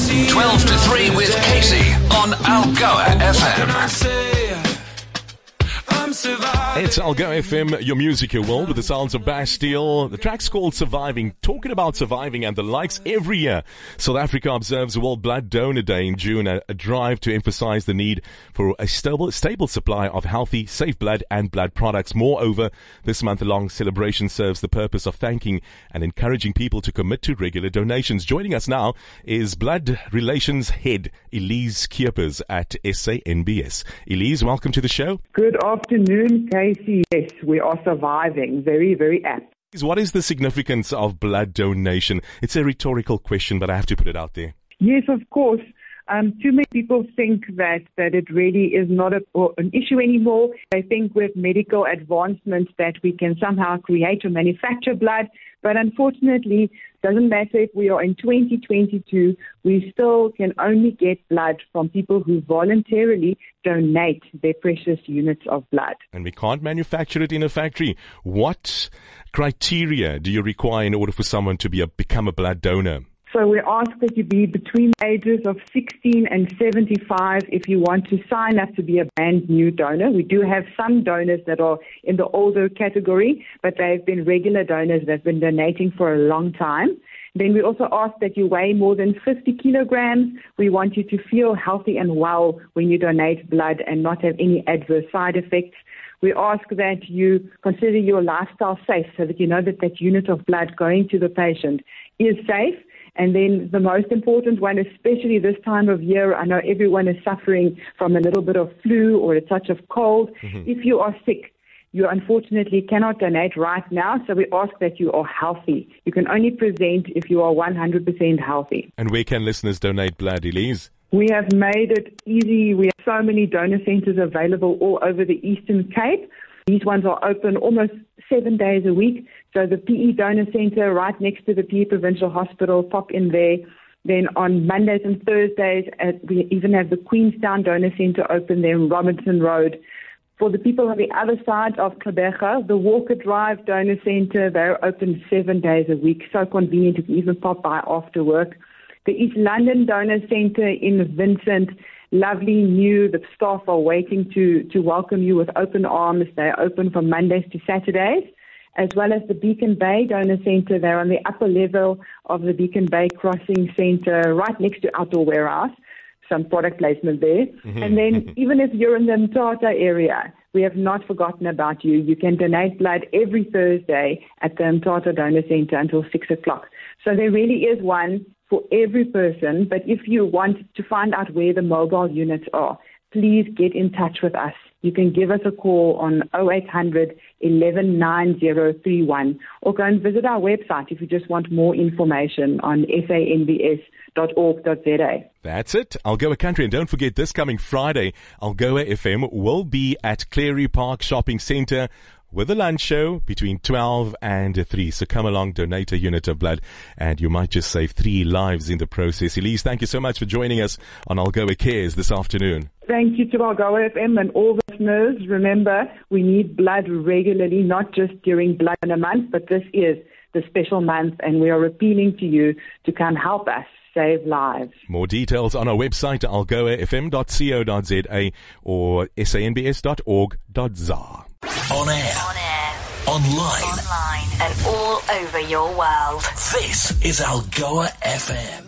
12 to 3 with Casey on Algoa FM. It's Algoa FM, your musical world with the sounds of Bastille. The track's called Surviving, talking about surviving and the likes. Every year, South Africa observes World Blood Donor Day in June, a drive to emphasize the need for a stable supply of healthy, safe blood and blood products. Moreover, this month-long celebration serves the purpose of thanking and encouraging people to commit to regular donations. Joining us now is Blood Relations Head Elise Kiepers at SANBS. Elise, welcome to the show. Good afternoon, Casey. Yes, we are surviving. Very, very apt. What is the significance of blood donation? It's a rhetorical question, but I have to put it out there. Yes, of course. Too many people think that it really is not an issue anymore. They think with medical advancements that we can somehow create or manufacture blood. But unfortunately, it doesn't matter if we are in 2022, we still can only get blood from people who voluntarily donate their precious units of blood. And we can't manufacture it in a factory. What criteria do you require in order for someone to become a blood donor? So we ask that you be between the ages of 16 and 75 if you want to sign up to be a brand new donor. We do have some donors that are in the older category, but they've been regular donors that have been donating for a long time. Then we also ask that you weigh more than 50 kilograms. We want you to feel healthy and well when you donate blood and not have any adverse side effects. We ask that you consider your lifestyle safe so that you know that that unit of blood going to the patient is safe. And then the most important one, especially this time of year, I know everyone is suffering from a little bit of flu or a touch of cold. Mm-hmm. If you are sick, you unfortunately cannot donate right now, so we ask that you are healthy. You can only present if you are 100% healthy. And where can listeners donate blood, Elise? We have made it easy. We have so many donor centers available all over the Eastern Cape. These ones are open almost 7 days a week. So the PE Donor Center right next to the PE Provincial Hospital, pop in there. Then on Mondays and Thursdays, we even have the Queenstown Donor Center open there in Robinson Road. For the people on the other side of Gqeberha, the Walker Drive Donor Center, they're open 7 days a week. So convenient, you can even pop by after work. The East London Donor Center in Vincent, lovely, new. The staff are waiting to welcome you with open arms. They're open from Mondays to Saturdays, as well as the Beacon Bay Donor Center. They're on the upper level of the Beacon Bay Crossing Center, right next to Outdoor Warehouse. Some product placement there. Mm-hmm. And then even if you're in the Mthatha area, we have not forgotten about you. You can donate blood every Thursday at the Mthatha Donor Center until 6 o'clock. So there really is one for every person. But if you want to find out where the mobile units are, please get in touch with us. You can give us a call on 0800 11 9031 or go and visit our website if you just want more information on sanbs.org.za. That's it. Algoa Country. And don't forget, this coming Friday, Algoa FM will be at Clary Park Shopping Centre with a lunch show between 12 and 3. So come along, donate a unit of blood, and you might just save 3 lives in the process. Elise, thank you so much for joining us on Algoa Cares this afternoon. Thank you to Algoa FM and all the listeners. Remember, we need blood regularly, not just during Blood in a Month, but this is the special month, and we are appealing to you to come help us save lives. More details on our website, algoafm.co.za or sanbs.org.za. On air, online, and all over your world. This is Algoa FM.